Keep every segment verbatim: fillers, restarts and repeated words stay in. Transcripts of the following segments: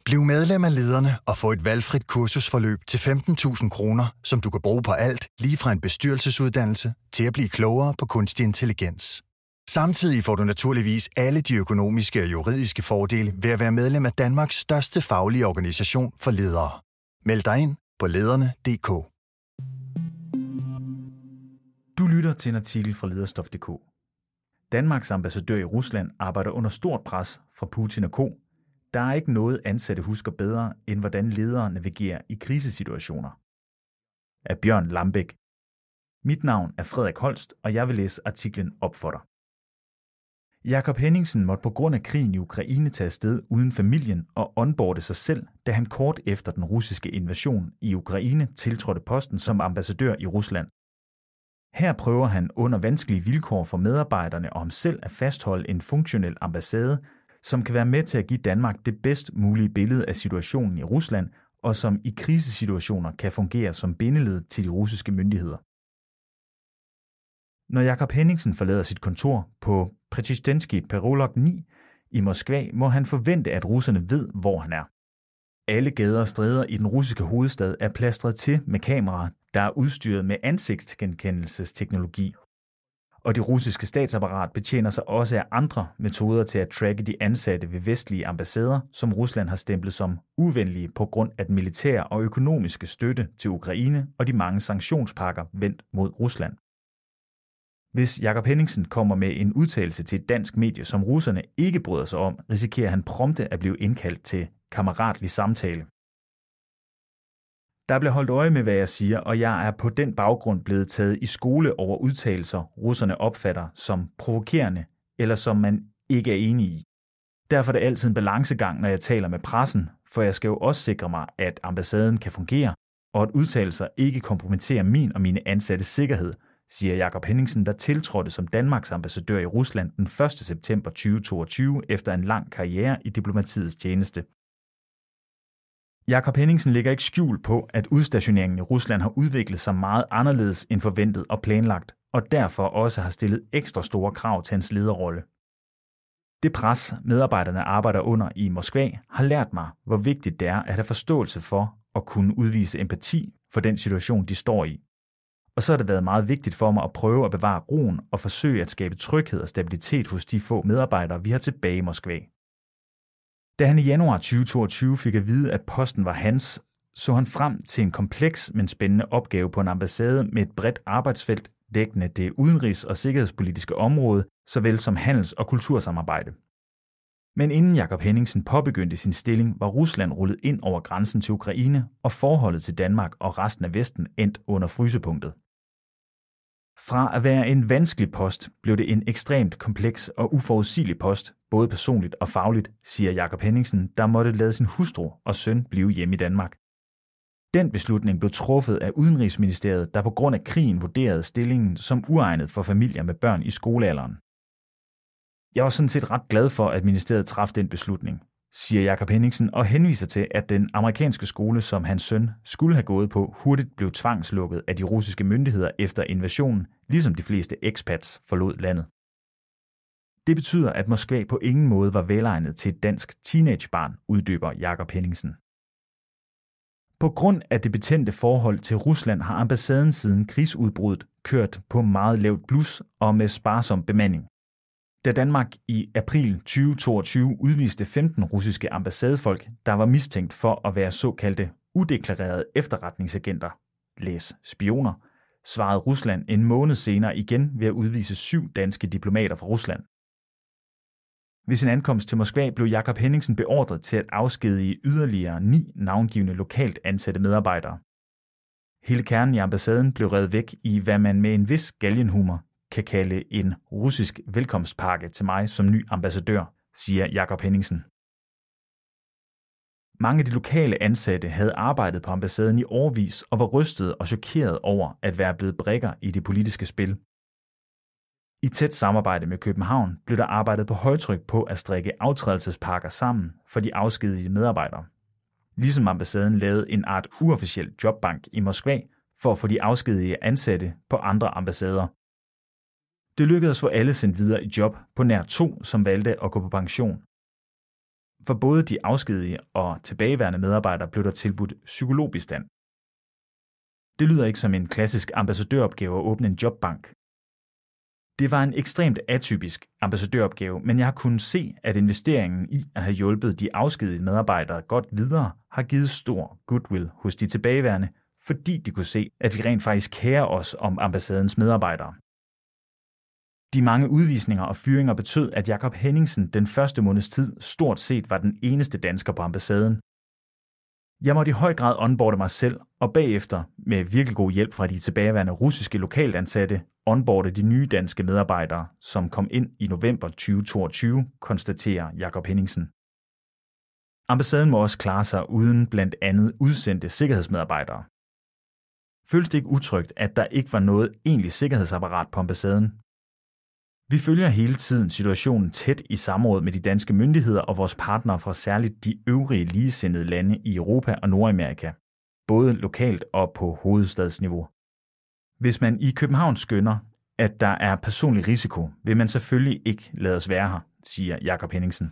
Bliv medlem af Lederne og få et valgfrit kursusforløb til femten tusind kroner, som du kan bruge på alt, lige fra en bestyrelsesuddannelse til at blive klogere på kunstig intelligens. Samtidig får du naturligvis alle de økonomiske og juridiske fordele ved at være medlem af Danmarks største faglige organisation for ledere. Meld dig ind på lederne punktum d k. Du lytter til en artikel fra lederstof punktum d k. Danmarks ambassadør i Rusland arbejder under stort pres fra Putin og co. Der er ikke noget ansatte husker bedre, end hvordan ledere navigerer i krisesituationer. Af Bjørn Lambæk. Mit navn er Frederik Holst, og jeg vil læse artiklen op for dig. Jakob Henningsen måtte på grund af krigen i Ukraine tage afsted uden familien og onboarde sig selv, da han kort efter den russiske invasion i Ukraine tiltrådte posten som ambassadør i Rusland. Her prøver han under vanskelige vilkår for medarbejderne og ham selv at fastholde en funktionel ambassade, som kan være med til at give Danmark det bedst mulige billede af situationen i Rusland, og som i krisesituationer kan fungere som bindeled til de russiske myndigheder. Når Jakob Henningsen forlader sit kontor på Prezhestynski Perolog ni i Moskva, må han forvente, at russerne ved, hvor han er. Alle gader og stræder i den russiske hovedstad er plastret til med kameraer, der er udstyret med ansigtsgenkendelsesteknologi. Og det russiske statsapparat betjener sig også af andre metoder til at tracke de ansatte ved vestlige ambassader, som Rusland har stemplet som uvenlige på grund af den militære og økonomiske støtte til Ukraine og de mange sanktionspakker vendt mod Rusland. Hvis Jakob Henningsen kommer med en udtalelse til et dansk medie, som russerne ikke bryder sig om, risikerer han prompte at blive indkaldt til kammeratlig samtale. Der bliver holdt øje med, hvad jeg siger, og jeg er på den baggrund blevet taget i skole over udtalelser, russerne opfatter som provokerende, eller som man ikke er enig i. Derfor er det altid en balancegang, når jeg taler med pressen, for jeg skal jo også sikre mig, at ambassaden kan fungere, og at udtalelser ikke kompromitterer min og mine ansattes sikkerhed, siger Jakob Henningsen, der tiltrådte som Danmarks ambassadør i Rusland den første september tyve toogtyve efter en lang karriere i diplomatiets tjeneste. Jakob Henningsen lægger ikke skjul på, at udstationeringen i Rusland har udviklet sig meget anderledes end forventet og planlagt, og derfor også har stillet ekstra store krav til hans lederrolle. Det pres, medarbejderne arbejder under i Moskva, har lært mig, hvor vigtigt det er at have forståelse for og kunne udvise empati for den situation, de står i. Og så har det været meget vigtigt for mig at prøve at bevare roen og forsøge at skabe tryghed og stabilitet hos de få medarbejdere, vi har tilbage i Moskva. Da han i januar tyve toogtyve fik at vide, at posten var hans, så han frem til en kompleks, men spændende opgave på en ambassade med et bredt arbejdsfelt, dækkende det udenrigs- og sikkerhedspolitiske område, såvel som handels- og kultursamarbejde. Men inden Jakob Henningsen påbegyndte sin stilling, var Rusland rullet ind over grænsen til Ukraine, og forholdet til Danmark og resten af Vesten endt under frysepunktet. Fra at være en vanskelig post, blev det en ekstremt kompleks og uforudsigelig post, både personligt og fagligt, siger Jakob Henningsen, der måtte lade sin hustru og søn blive hjemme i Danmark. Den beslutning blev truffet af Udenrigsministeriet, der på grund af krigen vurderede stillingen som uegnet for familier med børn i skolealderen. Jeg var sådan set ret glad for, at ministeriet traf den beslutning, siger Jakob Henningsen og henviser til, at den amerikanske skole, som hans søn skulle have gået på, hurtigt blev tvangslukket af de russiske myndigheder efter invasionen, ligesom de fleste expats forlod landet. Det betyder, at Moskva på ingen måde var velegnet til et dansk teenagebarn, uddyber Jakob Henningsen. På grund af det betændte forhold til Rusland har ambassaden siden krigsudbruddet kørt på meget lavt blus og med sparsom bemanding. Da Danmark i april tyve toogtyve udviste femten russiske ambassadefolk, der var mistænkt for at være såkaldte udeklarerede efterretningsagenter, læs spioner, svarede Rusland en måned senere igen ved at udvise syv danske diplomater fra Rusland. Ved sin ankomst til Moskva blev Jakob Henningsen beordret til at afskedige yderligere ni navngivne lokalt ansatte medarbejdere. Hele kernen i ambassaden blev revet væk i, hvad man med en vis galgenhumor kan kalde en russisk velkomstpakke til mig som ny ambassadør, siger Jakob Henningsen. Mange af de lokale ansatte havde arbejdet på ambassaden i årevis og var rystede og chokeret over at være blevet brikker i det politiske spil. I tæt samarbejde med København blev der arbejdet på højtryk på at strikke aftrædelsespakker sammen for de afskedigede medarbejdere. Ligesom ambassaden lavede en art uofficiel jobbank i Moskva for at få de afskedigede ansatte på andre ambassader. Det lykkedes for alle sendt videre i job på nær to, som valgte at gå på pension. For både de afskedige og tilbageværende medarbejdere blev der tilbudt psykologbistand. Det lyder ikke som en klassisk ambassadøropgave at åbne en jobbank. Det var en ekstremt atypisk ambassadøropgave, men jeg har kunnet se, at investeringen i at have hjulpet de afskedige medarbejdere godt videre har givet stor goodwill hos de tilbageværende, fordi de kunne se, at vi rent faktisk kærer os om ambassadens medarbejdere. De mange udvisninger og fyringer betød, at Jakob Henningsen den første måneds tid stort set var den eneste dansker på ambassaden. Jeg måtte i høj grad onboarde mig selv, og bagefter, med virkelig god hjælp fra de tilbageværende russiske lokalt ansatte, onboarde de nye danske medarbejdere, som kom ind i november tyve toogtyve, konstaterer Jakob Henningsen. Ambassaden må også klare sig uden blandt andet udsendte sikkerhedsmedarbejdere. Føles det ikke utrygt, at der ikke var noget egentligt sikkerhedsapparat på ambassaden? Vi følger hele tiden situationen tæt i samråd med de danske myndigheder og vores partnere fra særligt de øvrige ligesindede lande i Europa og Nordamerika, både lokalt og på hovedstadsniveau. Hvis man i København skønner, at der er personlig risiko, vil man selvfølgelig ikke lade os være her, siger Jakob Henningsen.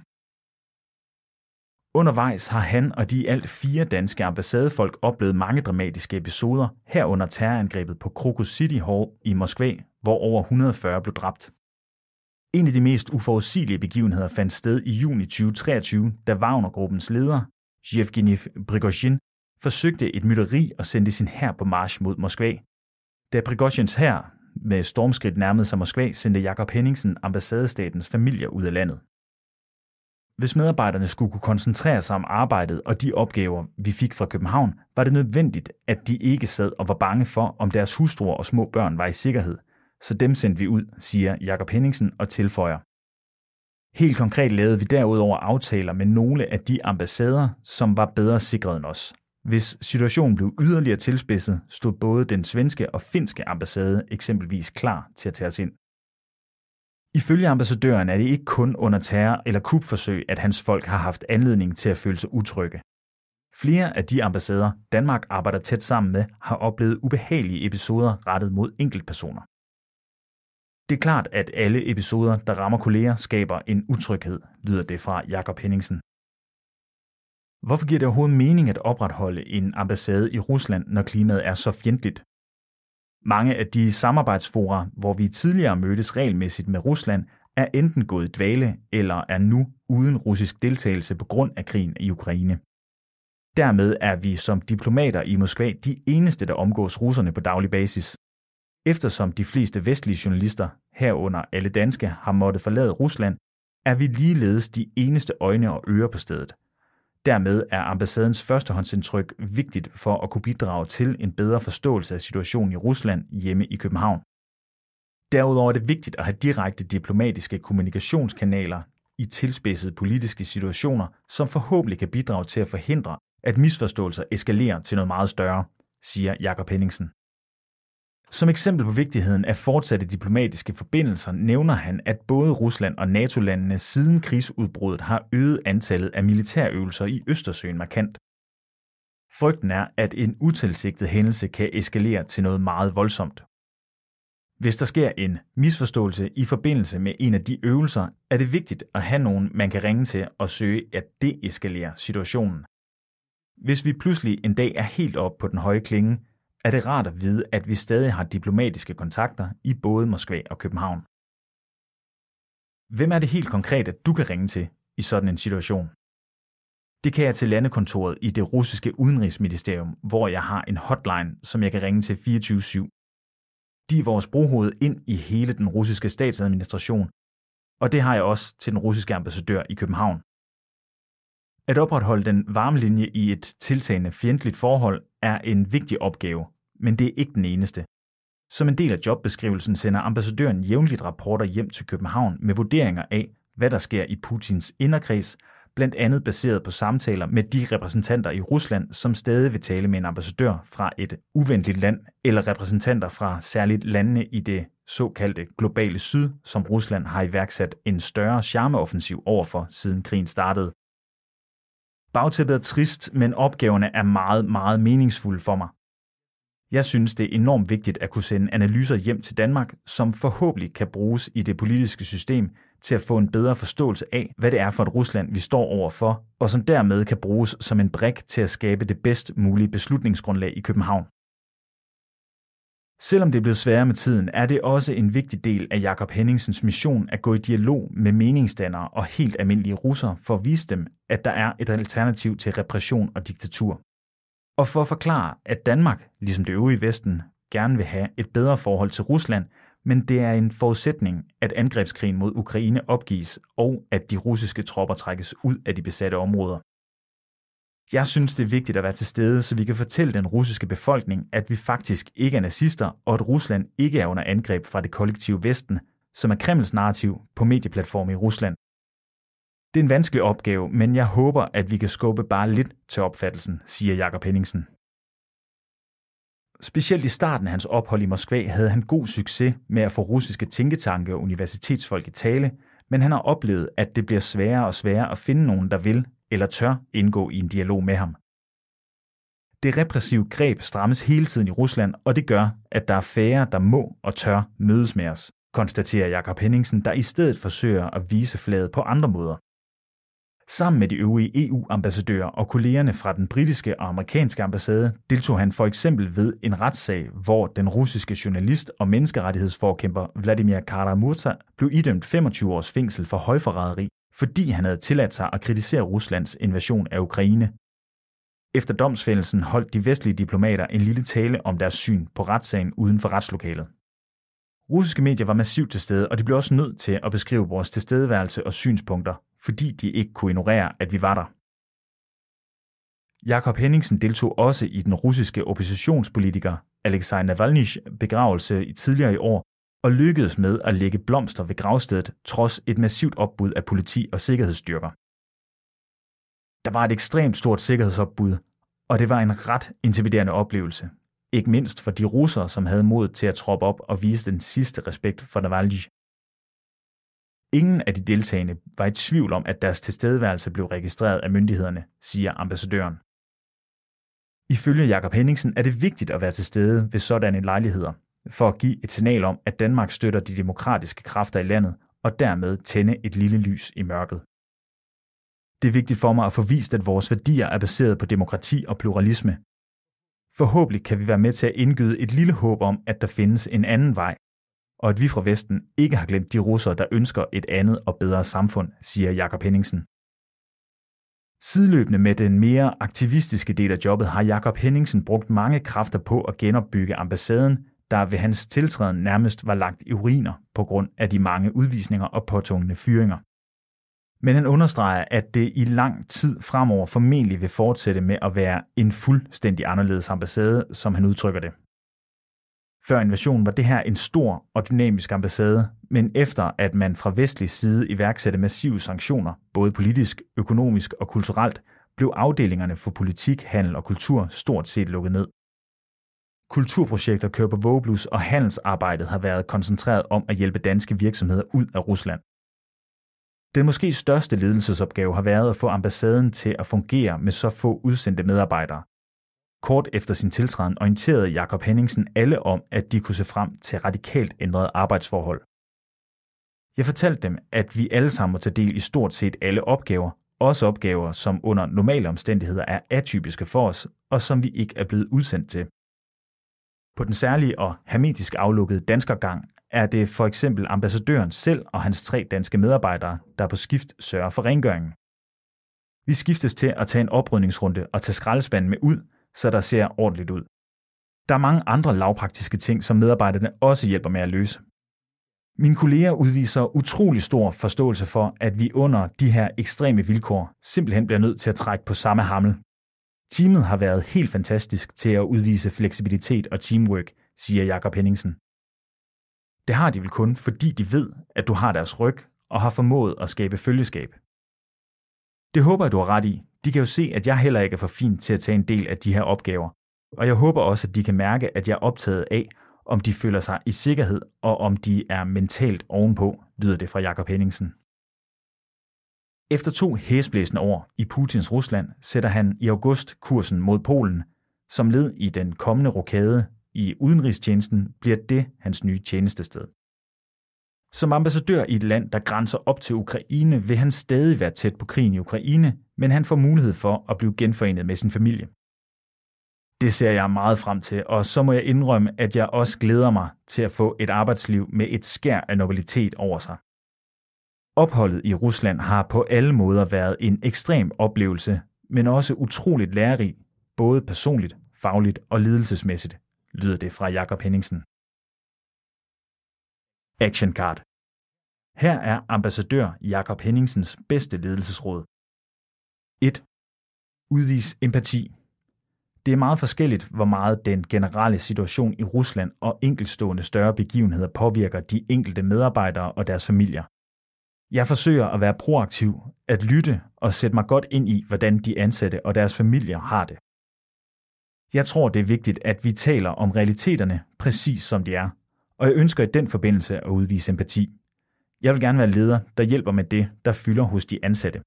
Undervejs har han og de alt fire danske ambassadefolk oplevet mange dramatiske episoder, herunder terrorangrebet på Crocus City Hall i Moskva, hvor over et hundrede og fyrre blev dræbt. En af de mest uforudsigelige begivenheder fandt sted i juni tyve treogtyve, da Wagner-gruppens leder, Yevgeny Prigozhin, forsøgte et mytteri og sendte sin hær på march mod Moskva. Da Prigozhins hær med stormskridt nærmede sig Moskva, sendte Jakob Henningsen ambassadestatens familier ud af landet. Hvis medarbejderne skulle kunne koncentrere sig om arbejdet og de opgaver, vi fik fra København, var det nødvendigt, at de ikke sad og var bange for, om deres hustruer og små børn var i sikkerhed. Så dem sendte vi ud, siger Jakob Henningsen og tilføjer. Helt konkret lavede vi derudover aftaler med nogle af de ambassader, som var bedre sikret end os. Hvis situationen blev yderligere tilspidset, stod både den svenske og finske ambassade eksempelvis klar til at tage os ind. Ifølge ambassadøren er det ikke kun under terror- eller kupforsøg, at hans folk har haft anledning til at føle sig utrygge. Flere af de ambassader, Danmark arbejder tæt sammen med, har oplevet ubehagelige episoder rettet mod enkeltpersoner. Det er klart, at alle episoder, der rammer kolleger, skaber en utryghed, lyder det fra Jakob Henningsen. Hvorfor giver det overhovedet mening at opretholde en ambassade i Rusland, når klimaet er så fjendtligt? Mange af de samarbejdsfora, hvor vi tidligere mødtes regelmæssigt med Rusland, er enten gået i dvale eller er nu uden russisk deltagelse på grund af krigen i Ukraine. Dermed er vi som diplomater i Moskva de eneste, der omgås russerne på daglig basis. Eftersom de fleste vestlige journalister, herunder alle danske, har måttet forlade Rusland, er vi ligeledes de eneste øjne og ører på stedet. Dermed er ambassadens førstehåndsindtryk vigtigt for at kunne bidrage til en bedre forståelse af situationen i Rusland hjemme i København. Derudover er det vigtigt at have direkte diplomatiske kommunikationskanaler i tilspidsede politiske situationer, som forhåbentlig kan bidrage til at forhindre, at misforståelser eskalerer til noget meget større, siger Jakob Henningsen. Som eksempel på vigtigheden af fortsatte diplomatiske forbindelser nævner han, at både Rusland og NATO-landene siden krigsudbruddet har øget antallet af militærøvelser i Østersøen markant. Frygten er, at en utilsigtet hændelse kan eskalere til noget meget voldsomt. Hvis der sker en misforståelse i forbindelse med en af de øvelser, er det vigtigt at have nogen, man kan ringe til og søge at deeskalere situationen. Hvis vi pludselig en dag er helt oppe på den høje klinge, er det rart at vide, at vi stadig har diplomatiske kontakter i både Moskva og København. Hvem er det helt konkret, at du kan ringe til i sådan en situation? Det kan jeg til landekontoret i det russiske udenrigsministerium, hvor jeg har en hotline, som jeg kan ringe til fireogtyve syv. De er vores brohoved ind i hele den russiske statsadministration, og det har jeg også til den russiske ambassadør i København. At opretholde den varme linje i et tiltagende fjendtligt forhold er en vigtig opgave, men det er ikke den eneste. Som en del af jobbeskrivelsen sender ambassadøren jævnligt rapporter hjem til København med vurderinger af, hvad der sker i Putins inderkreds, blandt andet baseret på samtaler med de repræsentanter i Rusland, som stadig vil tale med en ambassadør fra et uvenligt land, eller repræsentanter fra særligt landene i det såkaldte globale syd, som Rusland har iværksat en større charmeoffensiv overfor, siden krigen startede. Bagtæppet er trist, men opgaverne er meget, meget meningsfulde for mig. Jeg synes, det er enormt vigtigt at kunne sende analyser hjem til Danmark, som forhåbentlig kan bruges i det politiske system til at få en bedre forståelse af, hvad det er for et Rusland, vi står overfor, og som dermed kan bruges som en brik til at skabe det bedst mulige beslutningsgrundlag i København. Selvom det er blevet sværere med tiden, er det også en vigtig del af Jakob Henningsens mission at gå i dialog med meningsdannere og helt almindelige russere for at vise dem, at der er et alternativ til repression og diktatur. Og for at forklare, at Danmark, ligesom det øvrige Vesten, gerne vil have et bedre forhold til Rusland, men det er en forudsætning, at angrebskrigen mod Ukraine opgives, og at de russiske tropper trækkes ud af de besatte områder. Jeg synes, det er vigtigt at være til stede, så vi kan fortælle den russiske befolkning, at vi faktisk ikke er nazister, og at Rusland ikke er under angreb fra det kollektive Vesten, som er Kremls narrativ på medieplatforme i Rusland. Det er en vanskelig opgave, men jeg håber, at vi kan skubbe bare lidt til opfattelsen, siger Jakob Henningsen. Specielt i starten af hans ophold i Moskva havde han god succes med at få russiske tænketanke og universitetsfolk i tale, men han har oplevet, at det bliver sværere og sværere at finde nogen, der vil eller tør indgå i en dialog med ham. Det repressive greb strammes hele tiden i Rusland, og det gør, at der er færre, der må og tør mødes med os, konstaterer Jakob Henningsen, der i stedet forsøger at vise flaget på andre måder. Sammen med de øvrige E U-ambassadører og kollegerne fra den britiske og amerikanske ambassade deltog han for eksempel ved en retssag, hvor den russiske journalist og menneskerettighedsforkæmper Vladimir Kara-Murza blev idømt femogtyve års fængsel for højforræderi, fordi han havde tilladt sig at kritisere Ruslands invasion af Ukraine. Efter domsfældelsen holdt de vestlige diplomater en lille tale om deres syn på retssagen uden for retslokalet. Russiske medier var massivt til stede, og de blev også nødt til at beskrive vores tilstedeværelse og synspunkter, fordi de ikke kunne ignorere, at vi var der. Jakob Henningsen deltog også i den russiske oppositionspolitiker Alexej Navalnyjs begravelse tidligere i år, og lykkedes med at lægge blomster ved gravstedet trods et massivt opbud af politi og sikkerhedsstyrker. Der var et ekstremt stort sikkerhedsopbud, og det var en ret intimiderende oplevelse. Ikke mindst for de russere, som havde mod til at troppe op og vise den sidste respekt for Navalnyj. Ingen af de deltagende var i tvivl om, at deres tilstedeværelse blev registreret af myndighederne, siger ambassadøren. Ifølge Jakob Henningsen er det vigtigt at være til stede ved sådanne lejligheder, for at give et signal om, at Danmark støtter de demokratiske kræfter i landet, og dermed tænde et lille lys i mørket. Det er vigtigt for mig at få vist, at vores værdier er baseret på demokrati og pluralisme. Forhåbentlig kan vi være med til at indgyde et lille håb om, at der findes en anden vej, og at vi fra Vesten ikke har glemt de russere, der ønsker et andet og bedre samfund, siger Jakob Henningsen. Sideløbende med den mere aktivistiske del af jobbet har Jakob Henningsen brugt mange kræfter på at genopbygge ambassaden, der ved hans tiltræden nærmest var lagt i ruiner på grund af de mange udvisninger og påtvungne fyringer. Men han understreger, at det i lang tid fremover formentlig vil fortsætte med at være en fuldstændig anderledes ambassade, som han udtrykker det. Før invasionen var det her en stor og dynamisk ambassade, men efter at man fra vestlig side iværksatte massive sanktioner, både politisk, økonomisk og kulturelt, blev afdelingerne for politik, handel og kultur stort set lukket ned. Kulturprojekter kører på vågeblus, og handelsarbejdet har været koncentreret om at hjælpe danske virksomheder ud af Rusland. Den måske største ledelsesopgave har været at få ambassaden til at fungere med så få udsendte medarbejdere. Kort efter sin tiltræden orienterede Jakob Henningsen alle om, at de kunne se frem til radikalt ændrede arbejdsforhold. Jeg fortalte dem, at vi alle sammen må tage del i stort set alle opgaver, også opgaver, som under normale omstændigheder er atypiske for os, og som vi ikke er blevet udsendt til. På den særlige og hermetisk aflukkede danskergang er det for eksempel ambassadøren selv og hans tre danske medarbejdere, der på skift sørger for rengøringen. Vi skiftes til at tage en oprydningsrunde og tage skraldespanden med ud, så der ser ordentligt ud. Der er mange andre lavpraktiske ting, som medarbejderne også hjælper med at løse. Mine kolleger udviser utrolig stor forståelse for, at vi under de her ekstreme vilkår simpelthen bliver nødt til at trække på samme hammel. Teamet har været helt fantastisk til at udvise fleksibilitet og teamwork, siger Jakob Henningsen. Det har de vel kun, fordi de ved, at du har deres ryg og har formået at skabe følgeskab. Det håber jeg, du har ret i. De kan jo se, at jeg heller ikke er for fin til at tage en del af de her opgaver. Og jeg håber også, at de kan mærke, at jeg er optaget af, om de føler sig i sikkerhed, og om de er mentalt ovenpå, lyder det fra Jakob Henningsen. Efter to hæsblæsende år i Putins Rusland sætter han i august kursen mod Polen. Som led i den kommende rokade i udenrigstjenesten bliver det hans nye tjenestested. Som ambassadør i et land, der grænser op til Ukraine, vil han stadig være tæt på krigen i Ukraine, men han får mulighed for at blive genforenet med sin familie. Det ser jeg meget frem til, og så må jeg indrømme, at jeg også glæder mig til at få et arbejdsliv med et skær af nobilitet over sig. Opholdet i Rusland har på alle måder været en ekstrem oplevelse, men også utroligt lærerig, både personligt, fagligt og ledelsesmæssigt, lyder det fra Jakob Henningsen. Action Card. Her er ambassadør Jakob Henningsens bedste ledelsesråd. et. Udvis empati. Det er meget forskelligt, hvor meget den generelle situation i Rusland og enkeltstående større begivenheder påvirker de enkelte medarbejdere og deres familier. Jeg forsøger at være proaktiv, at lytte og sætte mig godt ind i, hvordan de ansatte og deres familier har det. Jeg tror, det er vigtigt, at vi taler om realiteterne præcis som de er, og jeg ønsker i den forbindelse at udvise empati. Jeg vil gerne være leder, der hjælper med det, der fylder hos de ansatte.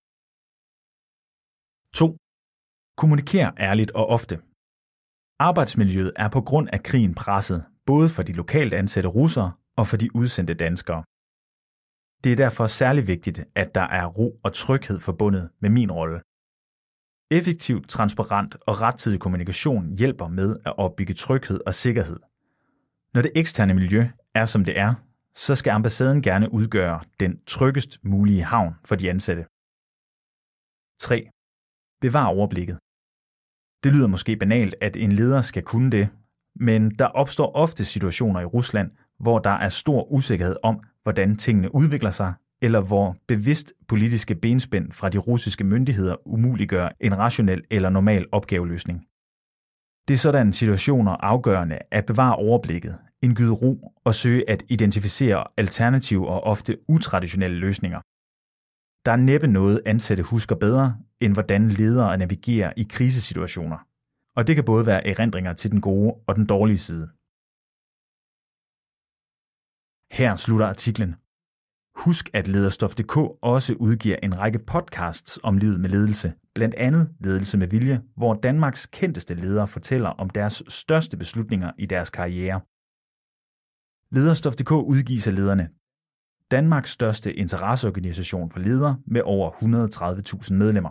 to. Kommuniker ærligt og ofte. Arbejdsmiljøet er på grund af krigen presset, både for de lokalt ansatte russere og for de udsendte danskere. Det er derfor særlig vigtigt, at der er ro og tryghed forbundet med min rolle. Effektiv, transparent og rettidig kommunikation hjælper med at opbygge tryghed og sikkerhed. Når det eksterne miljø er som det er, så skal ambassaden gerne udgøre den tryggest mulige havn for de ansatte. tre. Bevar overblikket. Det lyder måske banalt, at en leder skal kunne det, men der opstår ofte situationer i Rusland, hvor der er stor usikkerhed om, hvordan tingene udvikler sig, eller hvor bevidst politiske benspænd fra de russiske myndigheder umuliggør en rationel eller normal opgaveløsning. Det er sådanne situationer afgørende at bevare overblikket, indgyde ro og søge at identificere alternative og ofte utraditionelle løsninger. Der er næppe noget ansatte husker bedre, end hvordan ledere navigerer i krisesituationer, og det kan både være erindringer til den gode og den dårlige side. Her slutter artiklen. Husk, at Lederstof punktum d k også udgiver en række podcasts om livet med ledelse, blandt andet Ledelse med Vilje, hvor Danmarks kendteste ledere fortæller om deres største beslutninger i deres karriere. Lederstof punktum d k udgives af lederne. Danmarks største interesseorganisation for ledere med over et hundrede og tredive tusind medlemmer.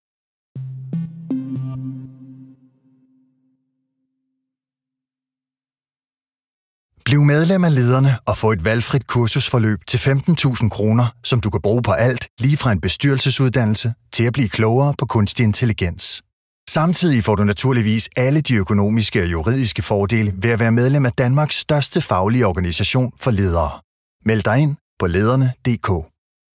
Bliv medlem af Lederne og få et valgfrit kursusforløb til femten tusind kroner, som du kan bruge på alt, lige fra en bestyrelsesuddannelse til at blive klogere på kunstig intelligens. Samtidig får du naturligvis alle de økonomiske og juridiske fordele ved at være medlem af Danmarks største faglige organisation for ledere. Meld dig ind på lederne punktum d k.